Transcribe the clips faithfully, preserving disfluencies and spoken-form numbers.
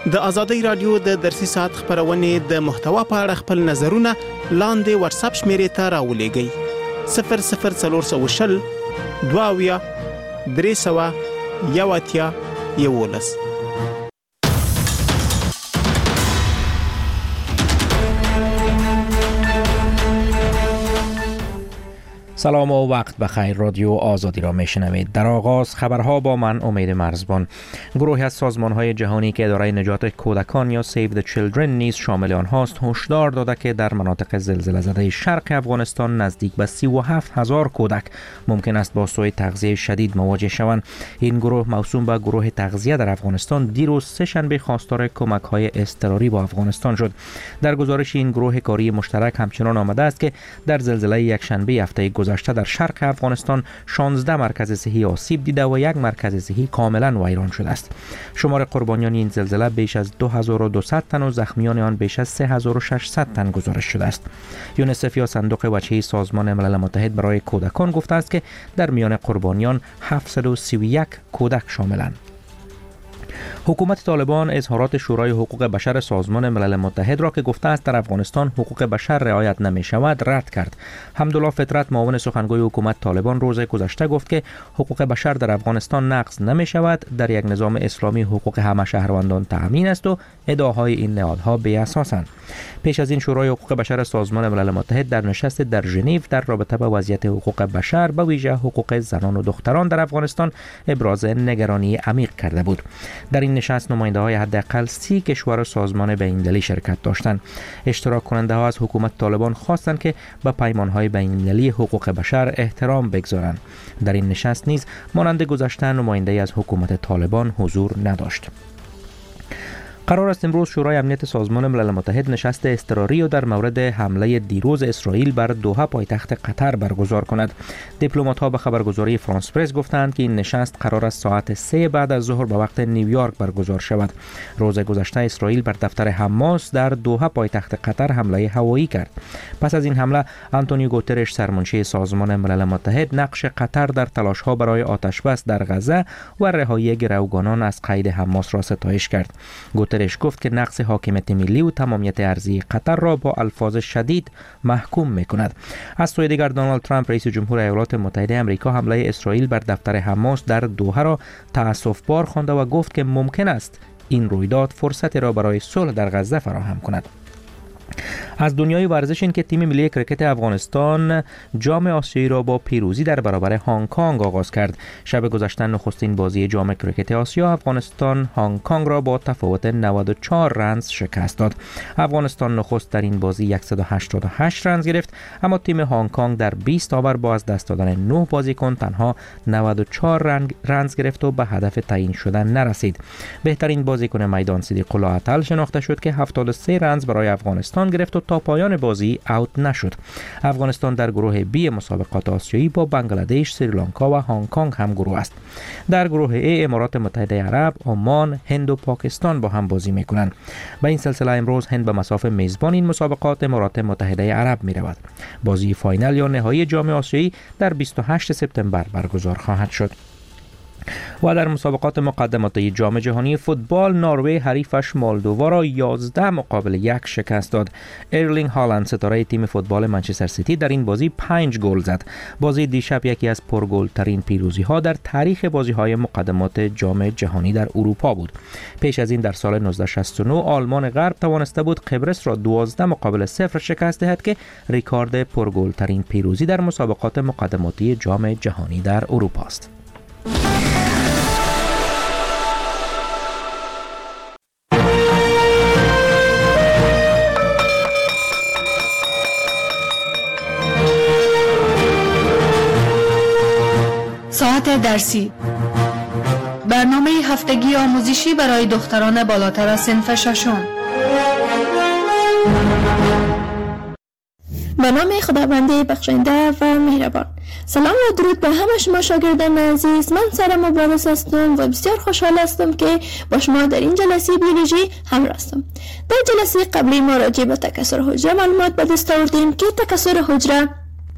د ازادي رادیو د درسي ساعت خبرونه د محتوا په اړه خپل نظرونه لاندې واتس اپ شمیرې ته راولېږئ صفر صفر څلور سوه شل دوه اویا درې سوه یو اتیا یوولس. سلام و وقت بخیر. رادیو آزادی را میشنوید. در آغاز خبرها با من امید مرزبان. گروهی از سازمان‌های جهانی که اداره نجات کودکان یا Save the Children نیز شامل آنهاست هشدار داده که در مناطق زلزله زده شرق افغانستان نزدیک به سی و هفت هزار کودک ممکن است با سوء تغذیه شدید مواجه شوند. این گروه موسوم به گروه تغذیه در افغانستان دیروز سه شنبه خواستار کمک‌های اضطراری با افغانستان شد. در گزارش این گروه کاری مشترک همچنان آمده است که در زلزله یک شنبه هفته گذشته در شرق افغانستان شانزده مرکز صحی آسیب دیده و یک مرکز صحی کاملا ویران شده است. شمار قربانیان این زلزله بیش از دو هزار و دویست تن و زخمیان آن بیش از سه هزار و ششصد تن گزارش شده است. یونیسف یا صندوق وجهی سازمان ملل متحد برای کودکان گفته است که در میان قربانیان هفتصد و سی و یک کودک شاملند. حکومت طالبان اظهارات شورای حقوق بشر سازمان ملل متحد را که گفته است در افغانستان حقوق بشر رعایت نمی شود رد کرد. حمدالله فطرت معاون سخنگوی حکومت طالبان روز گذشته گفت که حقوق بشر در افغانستان نقض نمی شود، در یک نظام اسلامی حقوق همه شهروندان تأمین است و ادعاهای این نهادها بی اساسند. پیش از این شورای حقوق بشر سازمان ملل متحد در نشست در ژنو در رابطه با وضعیت حقوق بشر به ویژه حقوق زنان و دختران در افغانستان ابراز نگرانی عمیق کرده بود. در این نشست نماینده های حداقل سی کشور و سازمان بین‌المللی شرکت داشتند. اشتراک کننده ها از حکومت طالبان خواستند که به پیمان های بین‌المللی حقوق بشر احترام بگذارند. در این نشست نیز مانند گذشته نماینده از حکومت طالبان حضور نداشت. قرار است امروز شورای امنیت سازمان ملل متحد نشست اضطراری و در مورد حمله دیروز اسرائیل بر دوحه پایتخت قطر برگزار کند. دیپلمات‌ها به خبرگزاری فرانس پرس گفتند که این نشست قرار است ساعت سه بعد از ظهر به وقت نیویورک برگزار شود. روز گذشته اسرائیل بر دفتر حماس در دوحه پایتخت قطر حمله هوایی کرد. پس از این حمله آنتونیو گوترش سرمنشی سازمان ملل متحد نقش قطر در تلاش‌ها برای آتش‌بس در غزه و رهایی گروگانان از قید حماس را ستایش کرد. گوترش گفت که نقض حاکمیت ملی و تمامیت ارضی قطر را با الفاظ شدید محکوم می‌کند. از سوی دیگر دونالد ترامپ رئیس جمهور ایالات متحده آمریکا حمله اسرائیل بر دفتر حماس در دوحه را تأسف‌بار خوانده و گفت که ممکن است این رویداد فرصتی را برای صلح در غزه فراهم کند. از دنیای ورزش این که تیم ملی کرکت افغانستان جام آسیایی را با پیروزی در برابر هنگ کنگ آغاز کرد. شب گذشته نخستین بازی جام کرکت آسیا افغانستان هنگ کنگ را با تفاوت نود و چهار رنز شکست داد. افغانستان نخست در این بازی صد و هشتاد و هشت رنز گرفت، اما تیم هنگ کنگ در بیست اوور با از دست دادن نه بازیکن تنها نود و چهار رنز گرفت و به هدف تعیین شده نرسید. بهترین بازیکن میدان صدیق الله عطل شناخته شد که هفتاد و سه رنز برای افغانستان گرفت و تا پایان بازی اوت نشد. افغانستان در گروه بی مسابقات آسیایی با بنگلادش، سریلانکا و هنگ کنگ هم گروه است. در گروه ای امارات متحده عرب، عمان، هند و پاکستان با هم بازی میکنند. به این سلسله امروز هند به مصاف میزبان این مسابقات امارات متحده عرب میرود. بازی فاینال یا نهایی جام آسیایی در بیست و هشتم سپتامبر برگزار خواهد شد. و در مسابقات مقدماتی جام جهانی فوتبال نروژ حریفش مولدووا را یازده مقابل یک شکست داد. ایرلینگ هالند ستاره تیم فوتبال منچستر سیتی در این بازی پنج گل زد. بازی دیشب یکی از پرگل ترین پیروزی ها در تاریخ بازی های مقدمات جام جهانی در اروپا بود. پیش از این در سال نوزده شصت و نه آلمان غرب توانسته بود قبرس را دوازده مقابل صفر شکست دهد که رکورد پرگل ترین پیروزی در مسابقات مقدماتی جام جهانی در اروپا است. ساعت درسی، برنامه هفتگی آموزشی برای دختران بالاتر از صنف ششم. به نام خداوند بخشنده و مهربان. سلام و درود به همه شما شاگردان عزیز. من سارا مبارز هستم و بسیار خوشحال هستم که با شما در این جلسه بیولوژی همراه هستم. در جلسه قبلی ما راجع به تکثر حجره معلومات به دست آوردیم که تکثر حجره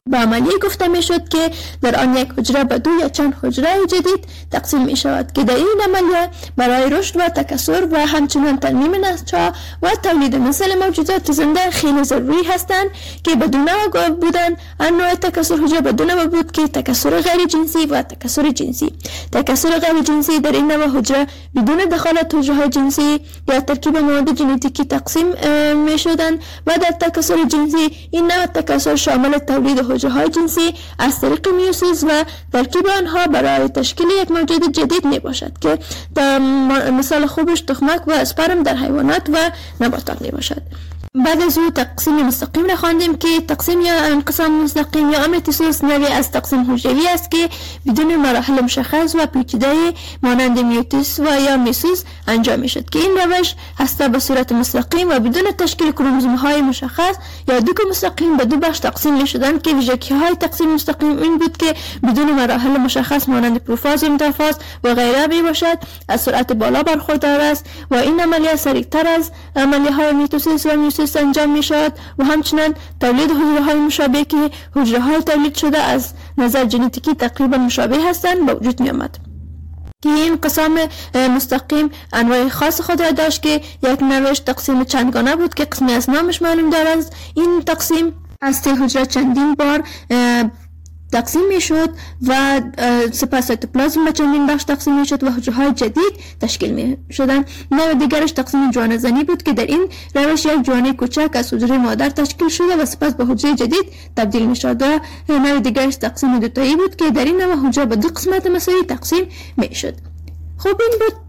به عملیه گفته می شد که در آن یک حجره به دو یا چند حجره جدید تقسیم می شود که در این عملیه برای رشد و تکثر و همچنین ترمیم نسل‌ها و تولید نسل موجودات زنده خیلی ضروری هستند که بدون نوع بودن انواع تکثر حجره بدون نوع بود که تکثر غیر جنسی و تکثر جنسی. تکثر غیر جنسی در این نوع حجره بدون دخالت حجره جنسی یا ترکیب مواد ژنتیکی تقسیم می شدند و در تکثر جنسی این نوع تکثر شامل تولید حجره های جنسی از طریق میوسیس و ترکیب آنها برای تشکیل یک موجود جدید می باشد که در مثال خوبش تخمک و اسپرم در حیوانات و نباتات می باشد. بعد از او تقسیم مستقیم را خواندیم که تقسیم یا انقسام مستقیم یا میتوسیس نوعی از تقسیم حجروی است که بدون مراحل مشخص و پیچیده مانند میوسیس و یا میسوس انجام می شد که این روش هسته به صورت مستقیم و بدون تشکیل کروموزوم های مشخص یا دوک مستقیم به دو بخش تقسیم می شدند که ویژگی های تقسیم مستقیم این بود که بدون مراحل مشخص مانند پروفاز و متافاز و غیره می باشد، از سرعت بالا برخوردار است و این عملیه سریعتر از عملیه های میتوسیس و میوسیس انجام می شود و همچنین تولید حجره های مشابه که حجره های تولید شده از نظر ژنتیکی تقریبا مشابه هستند به وجود می آمد. که این انقسام مستقیم انواع خاص خود را داشت که یک نوعش تقسیم چندگانه بود که قسمی از نامش معلوم دارد. این تقسیم از ته حجره چندین بار تقسیم می شد و سپس سایتوپلازم به چندین بخش تقسیم می شد و حجره های جدید تشکیل می شدن. نوع دیگرش تقسیم جوانه زنی بود که در این روش یک جوانه کوچک از حجره مادر تشکیل شده و سپس به حجره جدید تبدیل می شد. نوع دیگرش تقسیم دوتایی بود که در این نوع حجره به دو قسمت مساوی تقسیم می شد. خب این بود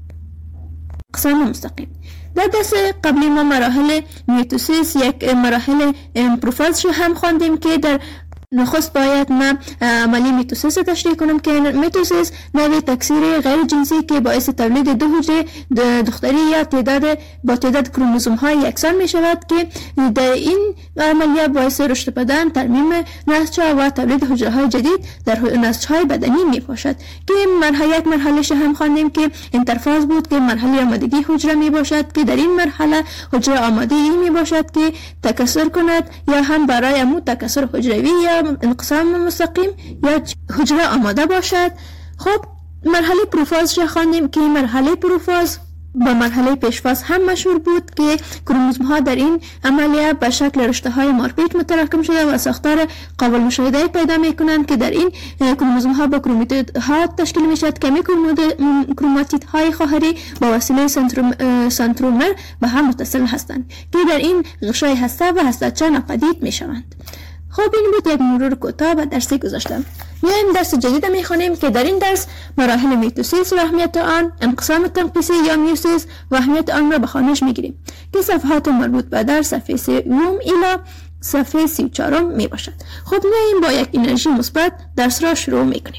اقسام مستقیم. در درس قبلی ما مراحل میتوسیس یک مراحل پروفاز رو هم خواندیم که در نخست باید من عملی میتوسیس تشریح کنم که میتوسیس نوع تکثیر غیر جنسی که باعث تولید دو حجره دختری یا تعداد با تعداد کروموزوم های یکسان می شود که در این عملیه باعث رشد بدن، ترمیم نسل‌ها و تولید حجره های جدید در نسل‌های بدنی می باشد که مرحله یک مرحله هم خواندیم که انترفاز بود که مرحله آمادگی حجره می باشد که در این مرحله حجره آماده ای می باشد که تکثر کند یا هم برای امو تکثر حجروی یا انقسام مستقیم یا حجره آماده باشد. خب مرحله پروفاز را خواندیم که مرحله پروفاز با مرحله پیشفاز هم مشهور بود که کروموزوم ها در این عملیه به شکل رشته های مارپیچ متراکم شده و ساختار قابل مشاهده پیدا می کنند که در این کروموزوم ها با کروماتید ها تشکیل می شود که کروماتید های خواهری با وسیله سنترومر به هم متصل هستند که در این غشای هسته و هسته‌چه ناپدید می شوند. خب این بود یک مرور کوتاه به درسی گذاشتم. میایم درس جدید میخونیم که در این درس مراحل میتوسیس و اهمیت آن، انقسام تنقیصی یا میوسیس و اهمیت آن را به خوانش میگیریم که صفحات مربوط به در صفحه سوم الی صفحه سی و چهار می باشد. خب میایم با یک انرژی مثبت درس را شروع میکنیم.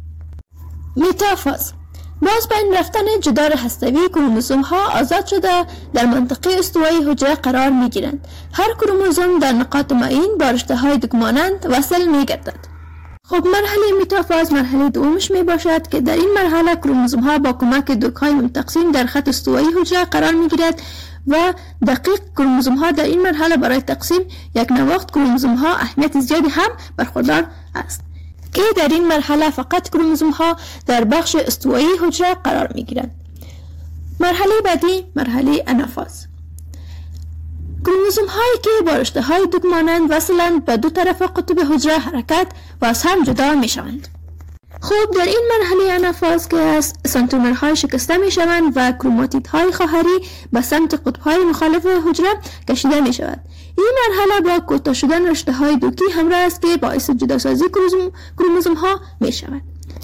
میتافاز باز بین رفتن جدار هسته‌ای کروموزوم ها آزاد شده در منطقه استوایی حجره قرار می گیرند. هر کروموزوم در نقاط معین با رشته های دکمانند وصل می گردد. خب مرحله میتافاز مرحله دومش می باشد که در این مرحله کروموزوم ها با کمک دوک های منتقسیم در خط استوایی حجره قرار می گیرد و دقیق کروموزوم ها در این مرحله برای تقسیم یک نواخت کروموزوم ها اهمیت زیادی هم برخوردار است که در این مرحله فقط کروموزوم ها در بخش استوایی حجره قرار می گیرند. مرحله بعدی مرحله انافاز. کروموزوم هایی که با رشته های دوک مانند وصلند به دو طرف قطب حجره حرکت و از هم جدا می شوند. خوب در این مرحله انافاز که از سنترومرهای شکسته می شوند و کروماتیدهای خواهری به سمت قطبهای مخالف حجره کشیده می شود. این مرحله با کوتاه شدن رشته های دوکی همراه است که باعث جداسازی کروموزوم ها می شود.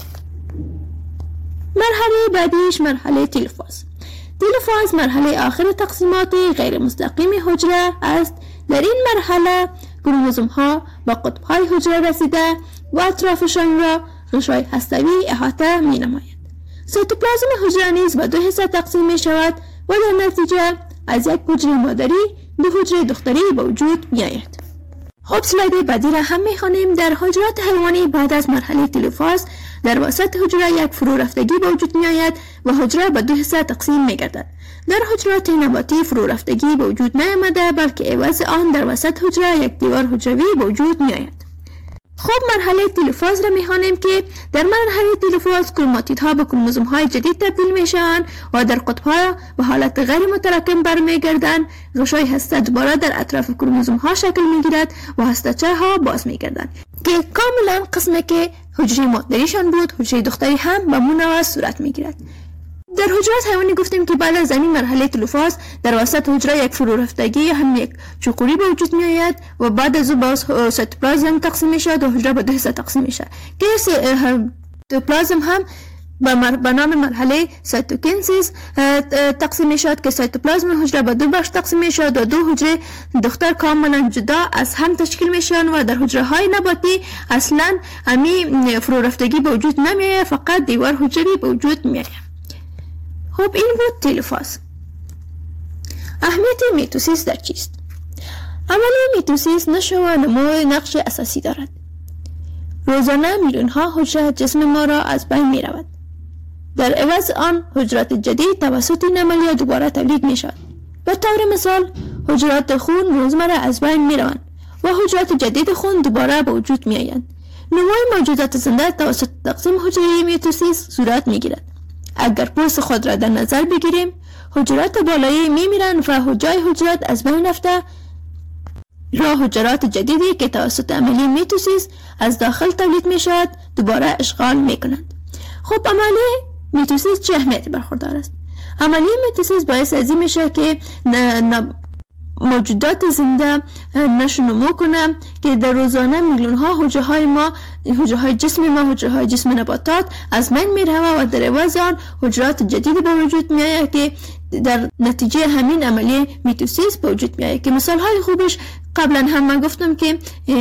مرحله بعدیش مرحله تلفاز. تلفاز مرحله آخر تقسیمات غیر مستقیم حجره است. در این مرحله کروموزوم ها با قطبهای حجره رسیده و اطرافشان را غشای هسته‌ای احاطه می نماید. سایتوپلازم حجره نیز به دو حصه تقسیم می شود و در نتیجه از یک حجره مادری دو حجره دختری به وجود می آید. خب سلاید بعدی را هم می خوانیم. در حجرات حیوانی بعد از مرحله تلفاز در وسط حجره یک فرو رفتگی به وجود می آید و حجره به دو حصه تقسیم می گردد. در حجرات نباتی فرو رفتگی به وجود نیامده بلکه عوض آن در وسط حجره یک دیوار حجروی به وجود می آید. خب مرحله تلوفاز را میخوانیم که در مرحله تلوفاز کروماتیدها به کروموزوم های جدید تبدیل میشن و در قطبها به حالت غیر متراکم برمیگردن. غشای هسته دوباره در اطراف کروموزوم ها شکل میگیرد و هسته‌چه ها باز میگردن که کاملا قسمی که حجره مادریشان بود حجره دختری هم به منوع صورت میگیرد. در حجرات حیوانی گفتیم که بعد از این مرحله تلوفاز در وسط حجره یک فرو رفتگی یا هم یک چوقوری به وجود می آید و بعد از او باز سایتوپلازم تقسیم می شود و حجره به دو حصه تقسیم می شود که سایتوپلازم هم به نام مرحله سایتوکینسیس تقسیم می شود که سایتوپلازم حجره به دو بخش تقسیم می شود و دو حجره دختر کاملا جدا از هم تشکیل می شوند و در حجره های نباتی اصلا امی فرو رفتگی به وجود نمی آید، فقط دیوار حجری به وجود می آید. خب این بود تلوفاز. اهمیت میتوسیس در چیست؟ عملیه میتوسیس نشو و نمو نقش اساسی دارد. روزانه میلیون ها حجره جسم ما را از بین می رود. در عوض آن حجرات جدید توسط این عملیه دوباره تولید می شود. به طور مثال حجرات خون روزمره از بین می روند و حجرات جدید خون دوباره به وجود می آیند. نمو موجودات زنده توسط تقسیم حجره میتوسیس صورت می گیرد. اگر پوست خود را در نظر بگیریم حجرات بالایی می میرند و حجای حجرات از بین رفته را حجرات جدیدی که توسط عملیه میتوسیس از داخل تولید می شود دوباره اشغال می کنند. خب عملیه میتوسیس چه اهمیتی برخوردار است؟ عملیه میتوسیس باعث از این می شود که موجودات زنده نشو نمو کنه که در روزانه میلیون ها حجره های ما حجره های جسم ما حجره های جسم نباتات از بین میره و در عوض آن حجرات جدیدی به وجود میآید که در نتیجه همین عملیه میتوسیس به وجود میآید که مثال های خوبش قبلا هم من گفتم که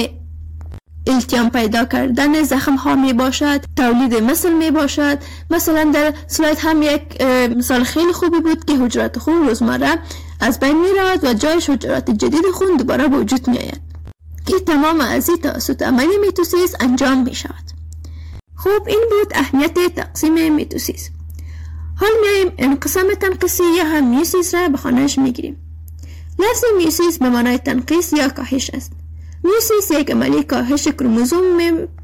التیام پیدا کردن زخم ها می باشد، تولید مثل می باشد. مثلا در سلاید هم یک مثال خیلی خوبی بود که حجرات خون روزمره از بین می رود و جایش حجرات جدید خون دوباره به وجود می آید که تمام از این توسط عملیه میتوسیس انجام می شود. خوب این بود اهمیت تقسیم میتوسیس. حال میایم انقسام تنقیسی یا هم میوسیس را به خانه‌اش میگیریم. لفظ میوسیس به معنای تنقیس یا کاهش است. میوسیس یک عملیه کاهش کروموزوم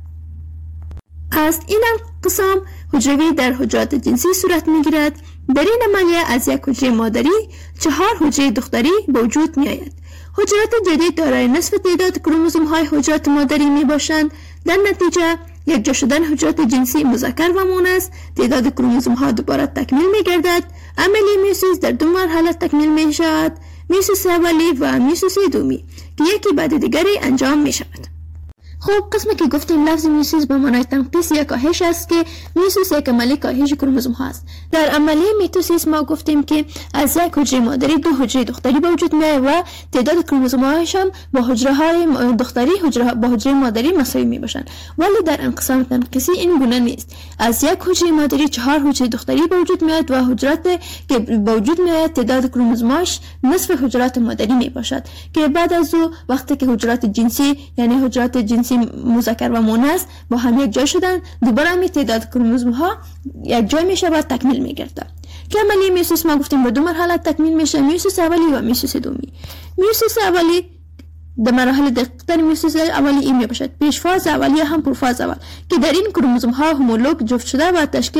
است. این انقسام حجروی در حجرات جنسی صورت میگیرد. در این عملیه از یک حجره مادری چهار حجره دختری به وجود می آید. حجرات جدید دارای نصف تعداد کروموزوم های حجرات مادری می باشند. در نتیجه یک جا شدن حجرات جنسی مذکر و مؤنث تعداد کروموزوم ها دوباره تکمیل می گردد. عملیه میوسیس در دو مرحله تکمیل می شود: میوسیس اولی و میوسیس دومی که یکی بعد دیگری انجام می شود. خب قسمی که گفتیم لفظ میوسیس به معنای تنقیس یا کاهش است که میوسیس یک عملیه کاهش کروموزوم ها است. در عملیه میتوسیس ما گفتیم که از یک حجره مادری دو حجره دختری به وجود میاد و تعداد کروموزوم هایشان با حجره های دختری حجره با حجره مادری مساوی می باشند. ولی در انقسام تنقیسی این گونه نیست. از یک حجره مادری چهار حجره دختری به وجود میاد و حجرات که به وجود میاد تعداد کروموزوماش نصف حجرات مادری می باشد که بعد از او وقتی که حجرات جنسی یعنی حجرات جنسی مذکر و مؤنث با هم یک جای شدن دوباره می تعداد کروموزوم ها یک جای می شود تکمیل می گردد. که عملیه میوسیس ما گفتیم به دو مرحله تکمیل میشه: میوسیس اولی و میوسیس دومی. میوسیس اولی در مراحل دقیق‌تر میوسیس اولی این می باشد: پیش فاز اولی هم پروفاز اول که در این کروموزوم ها همولوگ جفت شده و تشکیل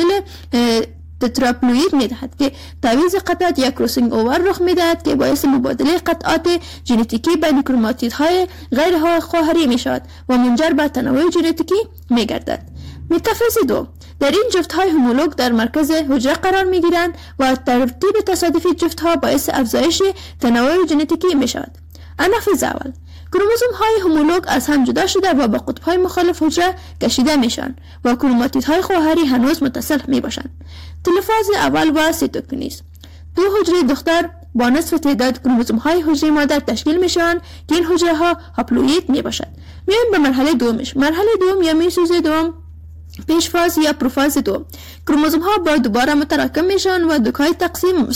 تتراپلوید می دهد که تعویض قطعات یا کروسینگ اوور رخ می دهد که باعث مبادله قطعات ژنتیکی بین کروماتیدهای غیر خواهری می شود و منجر به تنوع ژنتیکی می گردد. متافیز دو: در این جفت های همولوگ در مرکز حجره قرار می گیرند و ترتیب تصادفی جفت ها باعث افزایش تنوع ژنتیکی می شود. انافیز اول: کروموزوم های همولوگ از هم جدا شده و با قطب های مخالف حجره کشیده میشن و کروماتیدهای خواهری هنوز متصل می باشند. تلوفاز اول و سیتوکینیز: دو حجره دختر با نصف تعداد کروموزوم های حجره مادر تشکیل میشن که این حجره ها هاپلوئید می باشد. میایم به مرحله دومش. مرحله دوم یا میوسیس دوم پیش فاز یا پروفاز دوم: کروموزوم ها با دوباره متراکم میشن و دوکای تقسیم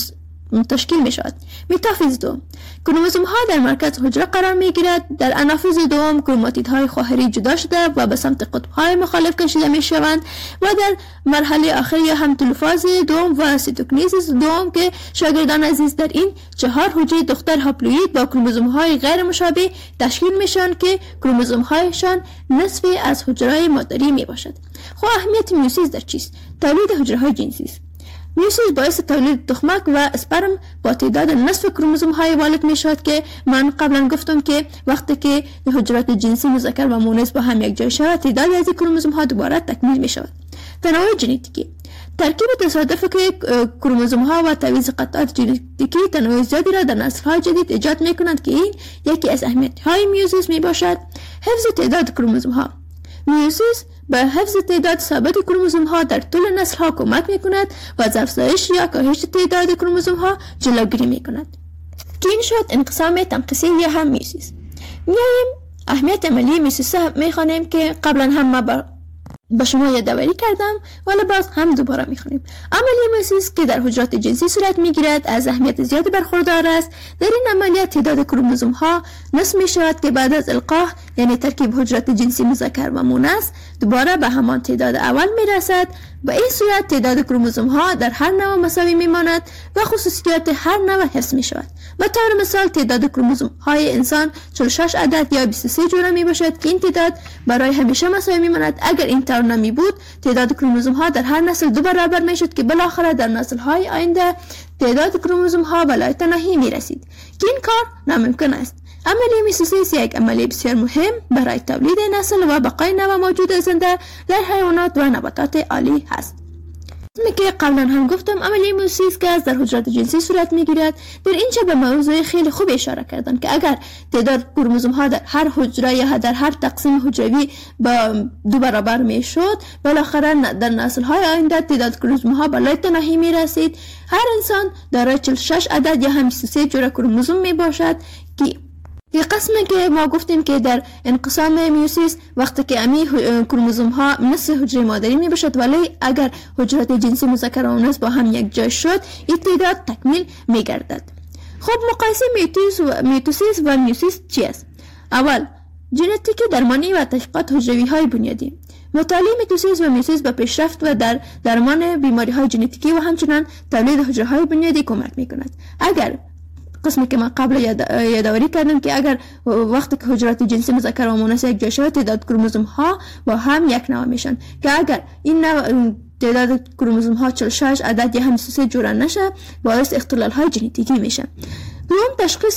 تشکیل می شود. متافیز دوم، کروموزوم ها در مرکز حجره قرار می گیرد. در انافیز دوم کروماتیدهای خواهری جدا شده و به سمت قطب های مخالف کشیده می شوند و در مرحله آخری هم تلوفاز دوم و سیتوکنیزیس دوم که شاگردان عزیز در این چهار حجره دختر هاپلوئید با کروموزوم های غیر مشابه تشکیل می شوند که کروموزوم هایشان نصف از حجره مادری می باشد. خب اهمیت میوسیس در چیست؟ تولید حجره های جنسی است. میوسیس باعث تولید تخمک و اسپرم با تعداد نصف کروموزوم های والد می شود که من قبلا گفتم که وقتی که حجرات جنسی مذکر و مؤنث با هم یک جای شود تعداد از این کروموزوم ها دوباره تکمیل می شود. تنوع ژنتیکی، ترکیب تصادفی که کروموزوم ها و تعویض قطعات ژنتیکی تنوع زیادی را در نسل های جدید ایجاد می کنند که این یکی از اهمیت های میوسیس می باشد. حفظ تعداد کروموزوم ها، میوسیس به حفظ تعداد ثابت کروموزوم ها در طول نسل ها کمک می کند و از افزایش یا کاهش تعداد کروموزوم ها جلوگیری می کند. که این شد انقسام تنقیصی یا هم میوسیس. میاییم اهمیت عملی میوسیس می خوانیم که قبلا هم ما با با شما یادآوری کردم ولی باز هم دوباره میخونیم. عملیه میوسیس که در حجرات جنسی صورت میگیرد از اهمیت زیادی برخوردار است. در این عملیات تعداد کروموزوم ها نصف می شود که بعد از القاح یعنی ترکیب حجرات جنسی مذکر و مؤنث دوباره به همان تعداد اول میرسد. به این صورت تعداد کروموزوم ها در هر نوع مساوی میماند و خصوصیات هر نوع حفظ می شود. به طور مثال تعداد کروموزوم های انسان چهل و شش عدد یا بیست و سه جوره می باشد که این تعداد برای همیشه مساوی میماند. اگر این طور نمی بود تعداد کروموزوم ها در هر نسل دو برابر می شد که بالاخره در نسل های آینده تعداد کروموزوم ها به لایتناهی می رسید که این کار ناممکن است. عملیه میوسیس یک عملیه بسیار مهم برای تولید نسل و بقای نوع موجود زنده در حیوانات و نباتات عالی هست. مثل که قبلا هم گفتم عملیه میوسیس که از در حجرات جنسی صورت میگیرد. در اینجا به موضوع خیلی خوب اشاره کردن که اگر تعداد کروموزوم ها در هر حجره یا در هر تقسیم حجروی با دو برابر میشد بالاخره در نسل های آینده تعداد کروموزوم ها بالای تناهی می رسید. هر انسان دارای چهل و شش عدد یا هم بیست و سه جوره کروموزوم می باشد که یه قسمه که ما گفتیم که در انقسام میوسیس وقتی که امی کروموزوم ها نصف حجره مادری می باشد ولی اگر حجرات جنسی مذکر و مؤنث با هم یک جای شد این تعداد تکمیل می گردد. خب مقایسه میوسیس و میوسیس و میوسیس چی است؟ اول ژنتیک درمانی و تحقیقات حجروی های بنیادی. مطالعه میوسیس و میوسیس به پیشرفت و در درمان بیماری های ژنتیکی و همچنین تولید حجره های بنیادی کمک می کند. اگر قسمی که من قبل یادآوری کردم که اگر وقتی که حجرات جنسی مذکر و مؤنث یک جای شود تعداد کروموزوم ها با هم یک نوع میشن که اگر این نوع تعداد کروموزوم ها چهل و شش عدد یا هم بیست و سه جوره نشه باعث اختلال های ژنتیکی میشه. دوم تشخیص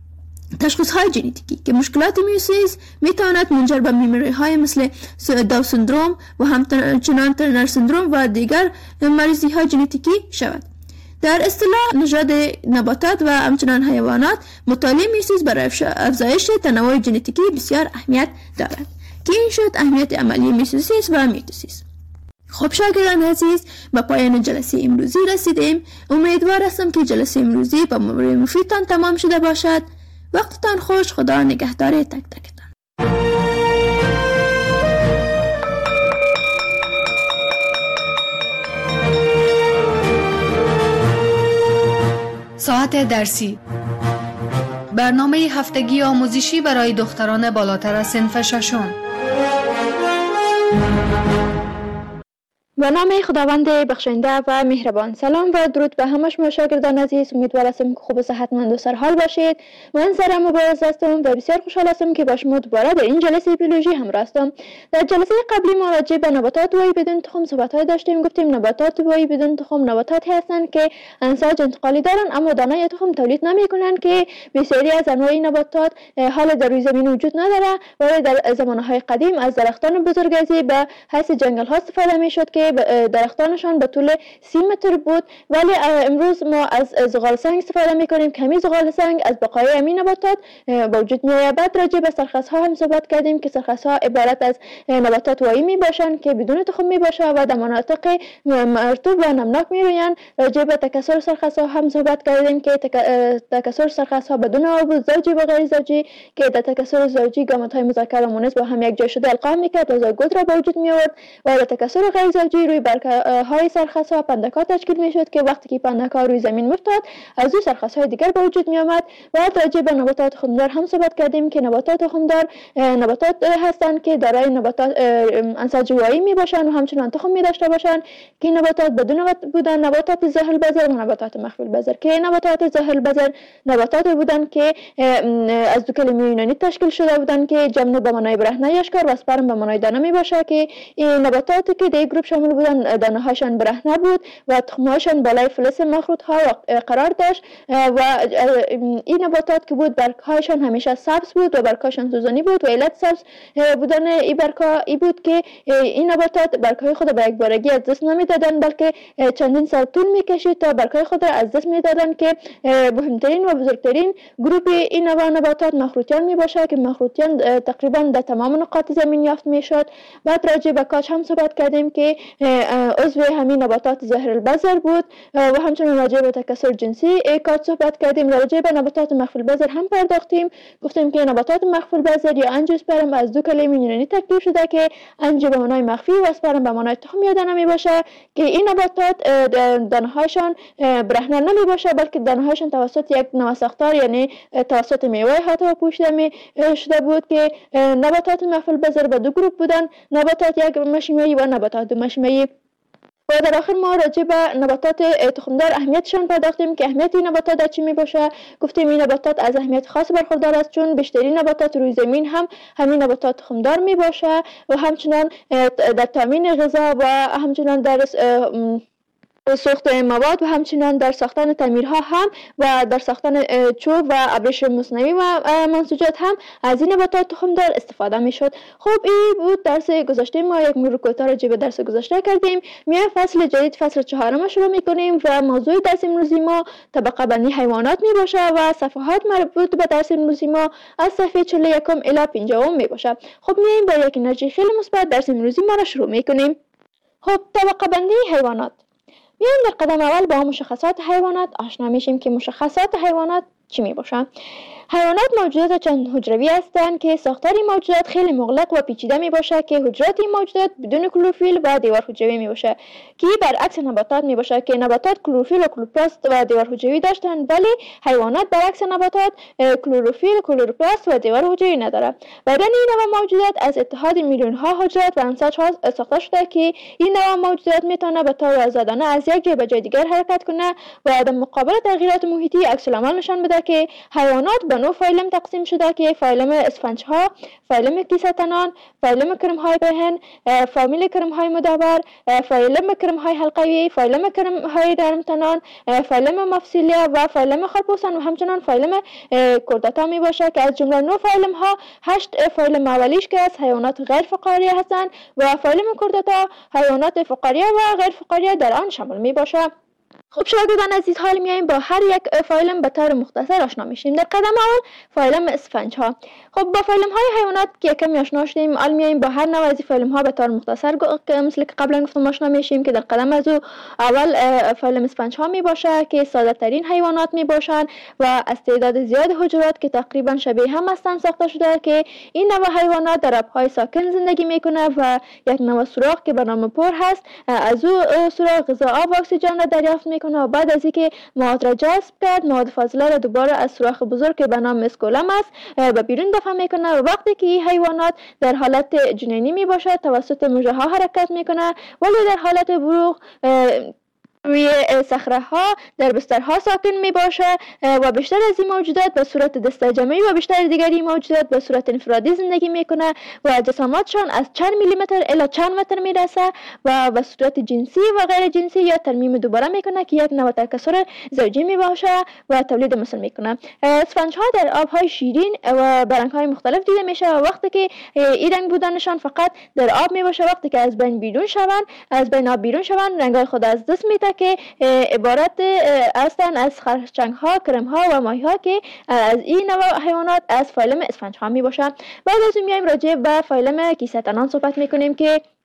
تشخیص های ژنتیکی که مشکلات میوسیس میتواند منجر به بیماری های مثل داون سندروم و همچنان ترنر سندروم و دیگر مریضی های ژنتیکی شود. در اصطلاح نژاد نباتات و همچنان حیوانات مطالعه میوسیس برای افزایش تنوع ژنتیکی بسیار اهمیت دارد که این شد اهمیت عملی میوسیس و میتوسیس. خب شاگردان عزیز به پایان جلسه امروزی رسیدیم. امیدوار هستم که جلسه امروزی با موضوع مفیدتان تمام شده باشد. وقتتان خوش. خدا نگهدار تک تکتان. ساعت درسی، برنامه هفتگی آموزشی برای دختران بالاتر از صنف ششم. به نام خداوند بخشنده و مهربان. سلام و درود به همه شما شاگردان عزیز. امیدوار هستم که خوب و صحتمند و سرحال باشید. من سرم مبارز هستم و بسیار خوشحال هستم که با شما دوباره در این جلسه بیولوژی همراه هستم. در جلسه قبلی ما راجع به نباتات دوایی بدون تخم صحبت‌های داشتیم. گفتیم نباتات دوایی بدون تخم نباتاتی هستند که انساج انتقالی دارند اما دانه یا تخم تولید نمی‌کنند که بسیاری از انواع نباتات حال در روی زمین وجود نداره و در زمانهای قدیم از درختان بزرگسالی به حیث جنگل‌ها استفاده می‌شد که درختانشان به طول سی متر بود. ولی امروز ما از زغال سنگ استفاده میکنیم. کمی زغال سنگ از بقایای امین نباتات با وجود میآید. بعد راجع به سرخس ها هم صحبت کردیم که سرخس ها عبارت از نباتات وایی می باشند که بدون تخم می باشند و در مناطق مرطوب و نمناک می رویند. راجع به تکثر سرخس ها هم صحبت کردیم که تکثر سرخس ها بدون آب زوجی و غیر زوجی که در تکثر زوجی گامت های مذکر و مؤنث با هم یک جای شده القا میکرد و زایگوت را به وجود می آورد و در تکثر غیر زوجی چوبی روی برگه های سرخس ها پندک ها تشکیل می شد که وقتی که پندک ها روی زمین میفتاد از او سرخس های دیگر به وجود می آمد. و راجع به نباتات تخمدار هم صحبت کردیم که نباتات تخمدار نباتات هستند که دارای نباتات عنصر جوایی می باشند و همچنان تخم می داشته باشند که نباتات بدون بودن نباتات ظاهر البذر و نباتات مخفی البذر، که نباتات ظاهر البذر نباتات بودند که از دو کلمه یونانی تشکیل شده بودند که جمع به معنای برهنه یاشکار و اسپرم به معنای دانه می باشه، که این نباتاتی که در گروه شامل بودند دانه هاشان برهنه بود و تخم هاشان بالای فلز مخروط ها قرار داشت و این نباتات که بود برگ هایشان همیشه سبز بود و برگ هاشان سوزانی بود و علت سبز بودن این برگ ها ای بود که این نباتات برگ های خود به یک بارگی از دست نمی دادن، بلکه چندین سال طول می کشید تا برگ های خود را از دست می دادن، که مهمترین و بزرگترین گروه این نوع نباتات مخروطیان می باشه که مخروطیان تقریبا در تمام نقاط زمین یافت می شد. بعد راجع به کاج هم صحبت کردیم که عضو همین نباتات ظاهر البذر بود و همچنین راجع به تکثر جنسی کاج صحبت کردیم. راجع به نباتات مخفی البذر هم پرداختیم، گفتیم که نباتات مخفی البذر یا انژیوسپرم از دو کلمه یونانی ترکیب شده که انژیو به معنای مخفی و اسپرم به معنای تخم یا دانه می باشه، که این نباتات دانه هاشان برهنه نمی باشه بلکه دانه هاشان توسط یک نوساختار یعنی توسط میوه حتی پوشیده می شده بود، که نباتات مخفی البذر به دو گروه بودن، نباتات یک مشیمه‌ای و نباتات دو مشیمه‌ای. و در آخر ما راجع به نباتات تخمدار اهمیتشان پرداختیم که اهمیت این نباتات در چی می باشه. گفتیم این نباتات از اهمیت خاص برخوردار است چون بیشترین نباتات روی زمین هم همین نباتات تخمدار می باشه و همچنان در تامین غذا و همچنان در ساخت مواد و همچنان در ساختن تعمیرها هم و در ساختن چوب و ابریش مصنوعی و منسوجات هم از این نباتات تخمدار استفاده می شد. خب این بود درس گذشته ما، یک مرور کوتاه راجع به درس گذشته کردیم. میایم فصل جدید، فصل چهارم شروع می کنیم و موضوع درس امروزی ما طبقه بندی حیوانات می باشه و صفحات مربوط به درس امروزی ما از صفحه چهل و یک الی پنجاه می باشه. خب میایم با یک انرژی خیلی مثبت درس امروزی ما را شروع می کنیم. خب طبقه بندی حیوانات، میایم در قدم اول با مشخصات حیوانات آشنا میشیم که مشخصات حیوانات چی می باشن. حیوانات موجودات چند حجروی هستند که ساختار این موجودات خیلی مغلق و پیچیده می باشه که حجرات این موجودات بدون کلروفیل و دیوار حجروی می باشه، که برعکس نباتات می باشه که نباتات کلروفیل و کلوروپلاست و دیوار حجروی داشتند، ولی حیوانات برعکس نباتات کلروفیل، کلوروپلاست و دیوار حجروی نداره. بدن این نوع موجودات از اتحاد میلیون ها حجرات و امواج ساخته شده که این نوع موجودات میتونه به طور آزادانه از یک جای به جای دیگر حرکت کنه و در مقابل تغییرات محیطی عکس العمل نشان بده، که حیوانات به نوع فایلم تقسیم شده که فایلم اسفنج ها، فایلم کیسه‌تنان، فایلم کرم های پهن، فامیل کرم های مدور، فایلم کرم های حلقوی، فایلم کرم های درمتنان، فایلم مفصلیه و فایلم خرپوستان و همچنان فایلم کردتا می باشه که از جمله نوع فایلم ها هشت فایلم اولیش که از حیوانات غیر فقاریه هستند و فایلم کردتا حیوانات فقاریه و غیر فقاریه در آن شامل می باشه. خب شاگردان عزیز، حال میایم با هر یک فایلم به طور مختصر آشنا میشیم. در قدم اول فایلم اسفنج ها. خب با فایلم های حیوانات که کمی آشنا شدیم، حال میایم با هر نوع از فایلم ها به طور مختصر مثل که قبلا گفتم آشنا میشیم، که در قدم از او اول فایلم اسفنج ها می باشه که ساده ترین حیوانات می باشند و از تعداد زیاد حجرات که تقریبا شبیه هم هستند ساخته شده، که این نوع حیوانات در آبهای ساکن زندگی میکنه و یک نوع سوراخ که به نام پر هست از او سوراخ غذا، آب و اکسیژن را دریافت میکنه و بعد از اینکه مواد را جذب کرد، مواد فاضله را دوباره از سوراخ بزرگ که به نام مسکولم است به بیرون دفع میکنه و وقتی که این حیوانات در حالت جنینی می باشد توسط مژه ها حرکت میکنه، ولی در حالت بلوغ روی صخره ها در بسترها ساکن می باشه و بیشتر از این موجودات به صورت دسته جمعی و بیشتر دیگری موجودات به صورت انفرادی زندگی میکنه و جسامتشان از چند میلیمتر الی چند متر میرسه و به صورت جنسی و غیر جنسی یا ترمیم دوباره میکنه که یک نوع تکثر زوجی می باشه و تولید مثل میکنه. اسفنج ها در آب های شیرین و برنگ های مختلف دیده میشه و وقتی که این رنگ بودنشان فقط در آب می باشه، وقتی که از بین بیرون شوند از بین آب بیرون شوند رنگ خود از دست میده که عبارت هستند از خرچنگ ها، کرم ها و ماهی ها که از این نوع حیوانات از فایلم اسفنج ها می باشند. بعد از اون میایم راجع به فایلم کیسه‌تنان صحبت میکنیم که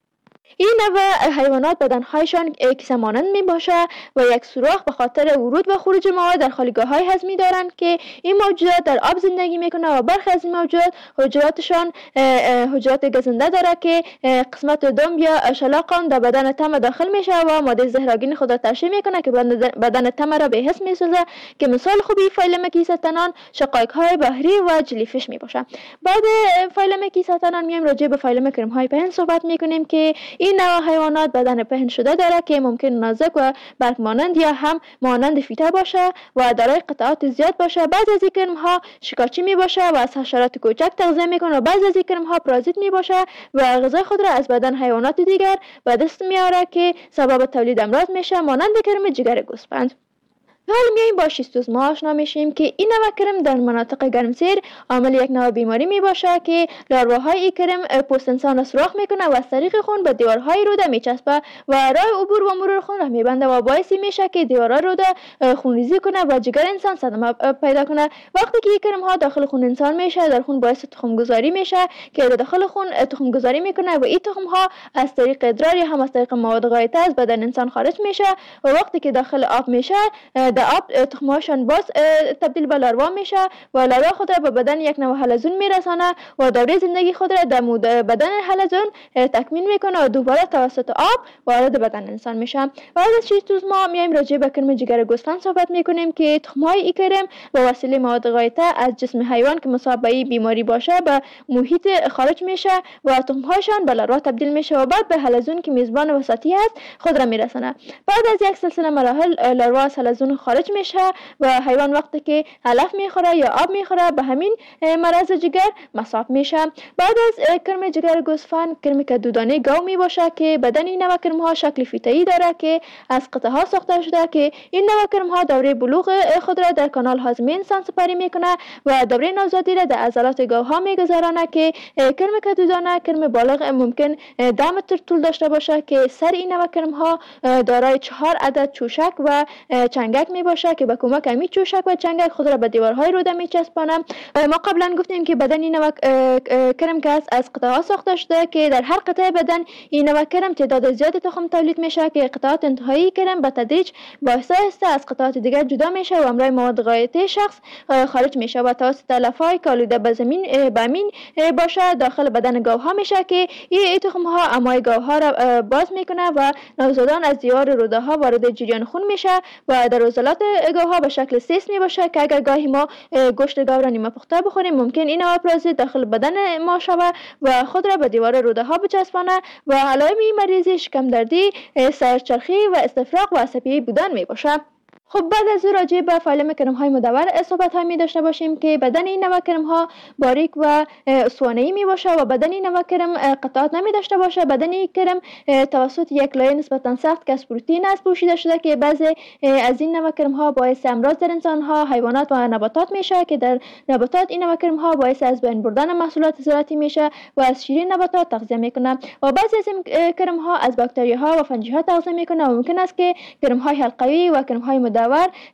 این نوع حیوانات بدنهایشان کیسه مانند می باشه و یک سوراخ به خاطر ورود و خروج مواد در خالیگاه های هضمی دارند که این موجودات در آب زندگی میکنه و برخی از این موجودات حجراتشان حجرات گزنده داره که قسمت دم یا شلاق در بدن تم داخل میشه و ماده زهرآگین خود را ترشح میکنه که بدن تم را به حس میسازه که مثال خوبی فایلم کیسه تنان، شقایق های بحری و جلیفیش می باشه. بعد فایلم کیسه تنان میایم راجع به فایلم کرم های پهن صحبت میکنیم که این نوع حیوانات بدن پهن شده داره که ممکن نازک و برگ مانند یا هم مانند فیته باشه و دارای قطعات زیاد باشه. بعضی از این کرم ها شکارچی می باشه و از حشرات کوچک تغذیه میکنه و بعضی از این کرم ها پارازیت می باشه و غذای خود را از بدن حیوانات دیگر به دست میاره که سبب تولید امراض میشه مانند کرم جگر گوسفند. حالا میاییم با شیستوزما آشنا میشیم که این نوع کرم در مناطق گرمسیر عامل یک نوع بیماری می باشه که لارواهای این کرم پوست انسان را سوراخ میکنه و از طریق خون به دیوارهای روده میچسبه و راه عبور و مرور خون را میبنده و باعث میشه که دیوارهای روده خونریزی کنه و جگر انسان صدمه پیدا کنه. وقتی که این کرم ها داخل خون انسان میشه در خون باعث تخم گذاری میشه که داخل خون تخم گذاری میکنه و این تخم ها از طریق ادرار یا هم از طریق مواد غایطه از بدن انسان خارج میشه و وقتی که داخل آب میشه در آب تخمهاشان باز تبدیل به لاروا میشه و لاروا خود را به بدن یک نوع حلزون میرسانه و دوره زندگی خود را در بدن حلزون تکمیل میکنه و دوباره توسط آب وارد بدن انسان میشه. بعد از شیستوزما میایم راجع به کرم جگر گوسفند صحبت میکنیم که تخمهای این کرم به وسیله مواد غایطه از جسم حیوان که مصاب به بیماری باشه به محیط خارج میشه و تخمهاشان به لاروا تبدیل میشه و بعد به حلزون که میزبان وسطی است خود را میرسانه. بعد از یک سلسله مراحل لاروا از حلزون خارج میشه و حیوان وقتی که علف میخوره یا آب میخوره به همین مرض جگر مصاب میشه. بعد از کرم جگر گوسفند کرم کدودانه گاو می باشه که بدن این نوع کرم ها شکل فیته‌ای داره که از قطعه ها ساخته شده که این نوع کرم ها دوره بلوغ خود را در کانال هاضمه انسان سپری میکنه و دوره نوزادی را در عضلات گاو ها میگذرانه که کرم کدودانه کرم بالغ ممکن ده متر طول داشته باشه که سر این نوع کرم ها دارای چهار عدد چوشک و چنگک می باشه که به کمک همین چوشک و چنگک خود را به دیوارهای روده میچسبانه. ما قبلا گفتیم که بدن این نوع کرم که از قطعه ها ساخته شده که در هر قطعه بدن این نوع کرم تعداد زیادی تخم تولید میشه که قطعات انتهایی کرم به تدریج با آهسته از قطعات دیگر جدا میشه و همراه مواد غایطه شخص خارج میشه و توسط علفهای که آلوده به زمین به امین باشه داخل بدن گاوها میشه که این تخم ها امای گاوها را باز میکنه و نوزادان از دیوار روده ها وارد جریان خون میشه و در عضلات گاوها به شکل سیست می باشه که اگر گاهی ما گوشت گاو را نیمه پخته بخوریم ممکن این نوع پارازیت داخل بدن ما شود و خود را به دیوار روده ها بچسبانه و علائم این مریضی شکم دردی، سرچرخی و استفراغ و عصبی بودن می باشه. خب بعد از او راجع به فایلم کرم های مدور صحبت های می داشته باشیم که بدن این نوع کرم ها باریک و اسوانه‌ای می باشه و بدن این نوع کرم قطعات نمی داشته باشه. بدن این کرم توسط یک لایه نسبتا سخت که از پروتئین است پوشیده شده که بعضی از این نوع کرم ها باعث امراض در انسان ها، حیوانات و نباتات میشه که در نباتات این نوع کرم ها باعث از بین بردن محصولات زراعتی میشه و از شیرین نباتات تغذیه میکنه و بعضی از این کرم ها از باکتری ها و فنجی ها تغذیه میکنه و ممکن است که کرم های حلقوی و کرم های مدور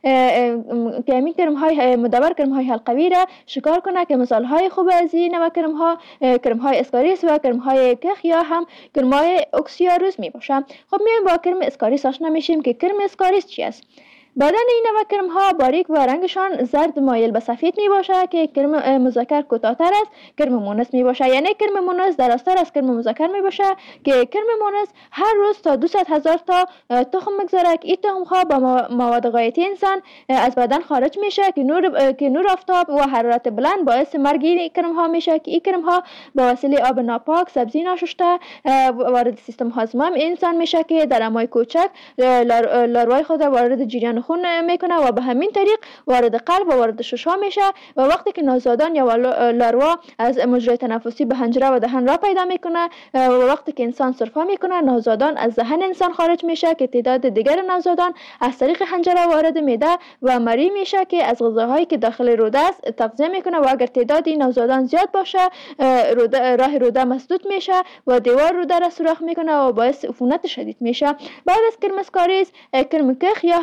که همین کرم های مدور کرم های حلقوی را شکار کنه که مثال های خوب از این نوع کرم ها کرم های اسکاریس و کرم های کخ یا هم کرم های اکسیاروس می باشه. خب میایم با کرم اسکاریس آشنا میشیم که کرم اسکاریس چی است. بدن این نوع کرم ها باریک و رنگشان زرد مایل به سفید می باشه که کرم مذکر کوتاه‌تر است کرم مونس می باشه، یعنی کرم مونس درازتر از کرم مذکر می باشه که کرم مونس هر روز تا دویست هزار تا تخم میگذاره که این تخم ها با مواد غایطی انسان از بدن خارج میشه که نور که نور آفتاب و حرارت بلند باعث مرگ این کرم ها میشه که این کرم ها با وسیله آب ناپاک، سبزی ناشسته وارد سیستم هاضمه انسان میشه که در امای کوچک لاروای خود وارد جریان خون میکنه و به همین طریق وارد قلب و وارد ششها میشه و وقتی که نوزادان یا لاروا از مجرای تنفسی به حنجره و دهن را پیدا میکنه و وقتی که انسان سرفه میکنه نوزادان از دهن انسان خارج میشه که تعداد دیگر نوزادان از طریق حنجره وارد معده و مری میشه که از غذاهایی که داخل روده است تغذیه میکنه و اگر تعداد نوزادان زیاد باشه روده راه روده مسدود میشه و دیوار روده را سوراخ میکنه و باعث عفونت شدید میشه. بعد از کرم اسکاریس کرم کخ یا هم کرم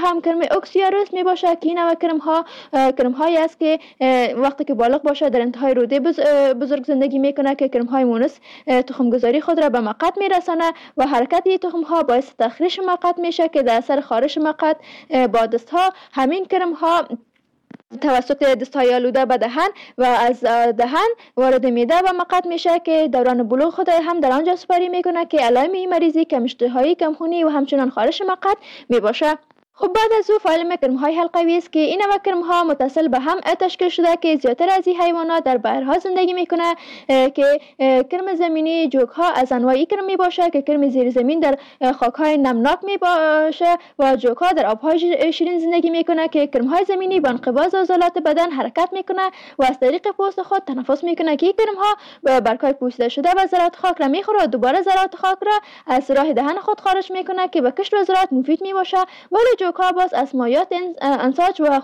اوکسیاروس می باشه که این نوع کرم ها کرم هایی است که وقتی که بالغ باشه در انتهای روده بزرگ زندگی میکنه که کرم های مونس تخم گذاری خود را به مقط میرسانه و حرکت این تخم ها باعث تخریش مقط میشه که در اثر خارش مقط با دست ها همین کرم ها توسط دستهای آلوده به دهن و از دهن وارد معده و مقعد میشه که دوران بلوغ خود هم در آنجا سپری میکنه که علائم این مریضی کم اشتهایی، کمخونی و همچنان خارش مقعد میباشه. خب بعد از او فایلم کرم های حلقوی است که این نوع کرم ها متصل به هم تشکیل شده که زیادتر از این حیوانات در بحرها زندگی میکنه که کرم زمینی جوک ها از انواعی کرم می باشه که کرم زیر زمین در خاک های نمناک می باشه و جوک ها در آب های شیرین زندگی میکنه که کرم های زمینی با انقباض عضلات بدن حرکت میکنه و از طریق پوست خود تنفس میکنه که این کرم ها برگ‌های پوسیده شده و ذرات خاک را میخوره و دوباره ذرات خاک را از راه دهن خود خارج میکنه که به کشت و زراعت مفید می باشه. ولی جوکا باز از مایات انساج و